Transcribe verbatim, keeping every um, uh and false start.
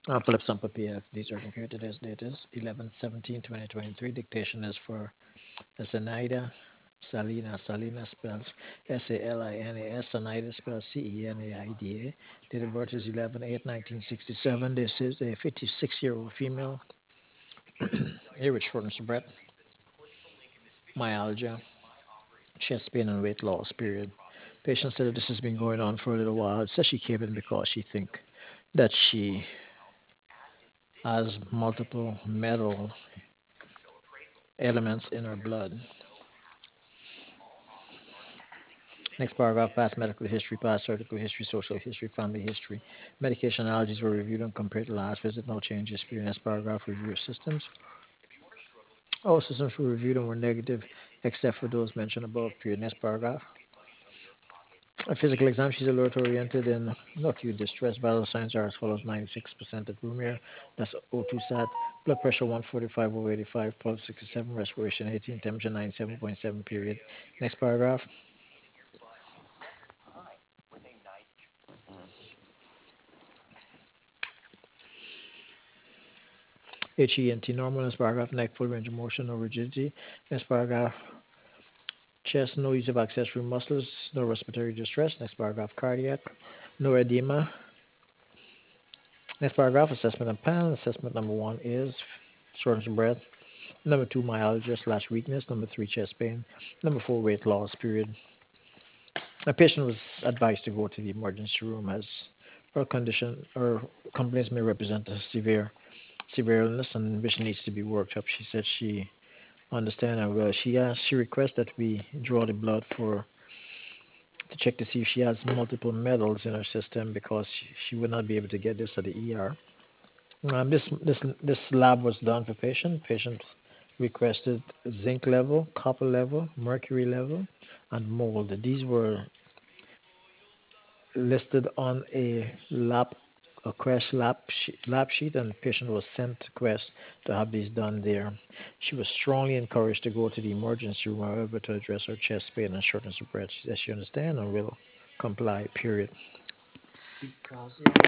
I'll pull up some for P F. These are compared to today's date is eleven seventeen twenty twenty-three. Dictation is for Zenaida Salina. Salina spells S A L I N A S. Zenaida spells C E N A I D A. Date of birth is eleven eight nineteen sixty-seven. This is a fifty-six-year-old female here with shortness of breath, myalgia, chest pain, and weight loss, period. Patient said that this has been going on for a little while. It says she came in because she think that she has multiple metal elements in her blood. Next paragraph, past medical history, past surgical history, social history, family history. Medication allergies were reviewed and compared to last visit. No changes. Next paragraph, review your systems. All systems were reviewed and were negative, except for those mentioned above. Period. Next paragraph. A physical exam, she's alert oriented and no acute distress. Vital signs are as follows: ninety-six percent at room air, that's O two sat. Blood pressure one forty-five over eighty-five, pulse sixty-seven, respiration eighteen, temperature ninety-seven point seven, period. Next paragraph. H E N T normal. Next paragraph. Neck full range of motion, no rigidity. Next paragraph. Chest, no use of accessory muscles, no respiratory distress. Next paragraph. Cardiac, no edema. Next paragraph. Assessment and panel. Assessment number one is shortness of breath. Number two, myalgia slash weakness. Number three, chest pain. Number four, weight loss, period. A patient was advised to go to the emergency room as her condition or complaints may represent a severe severe illness and which needs to be worked up. She said she understand and well. She asked, she requests that we draw the blood for to check to see if she has multiple metals in her system because she, she would not be able to get this at the E R. Um, this this this lab was done for patient. Patient requested zinc level, copper level, mercury level, and mold. These were listed on a lab, a Quest lab sheet, lab sheet, and the patient was sent to Quest to have these done there. She was strongly encouraged to go to the emergency room, however, to address her chest pain and shortness of breath. She says she understands and will comply. Period.